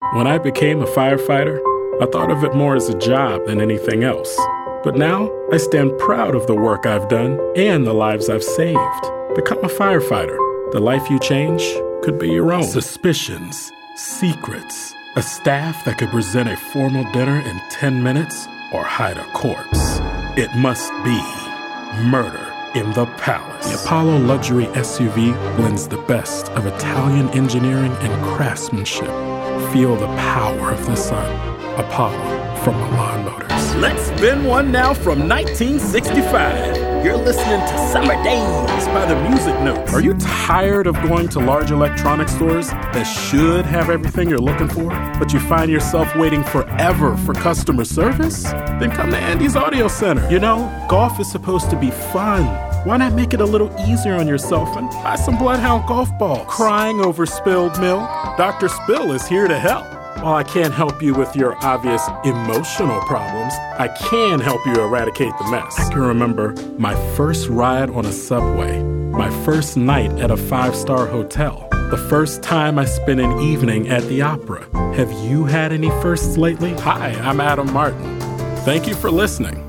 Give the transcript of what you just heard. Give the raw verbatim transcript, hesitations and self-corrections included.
When I became a firefighter, I thought of it more as a job than anything else. But now, I stand proud of the work I've done and the lives I've saved. Become a firefighter. The life you change could be your own. Suspicions, secrets, a staff that could present a formal dinner in ten minutes or hide a corpse. It must be Murder in the Palace. The Apollo luxury S U V blends the best of Italian engineering and craftsmanship. Feel the power of the sun. Apollo from Milan Motors. Let's spin one now from nineteen sixty-five. You're listening to Summer Days by the Music Notes. Are you tired of going to large electronic stores that should have everything you're looking for, but you find yourself waiting forever for customer service? Then come to Andy's Audio Center. You know, golf is supposed to be fun. Why not make it a little easier on yourself and buy some Bloodhound golf balls? Crying over spilled milk? Doctor Spill is here to help. While I can't help you with your obvious emotional problems, I can help you eradicate the mess. I can remember my first ride on a subway, my first night at a five-star hotel, the first time I spent an evening at the opera. Have you had any firsts lately? Hi, I'm Adam Martin. Thank you for listening.